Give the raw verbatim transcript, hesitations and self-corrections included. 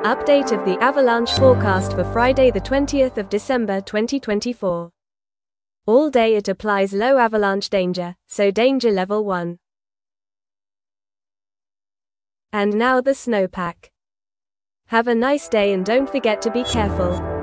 Update of the avalanche forecast for Friday the twentieth of December twenty twenty-four. All day it applies low avalanche danger, so danger level one. And now the snowpack. Have a nice day and don't forget to be careful.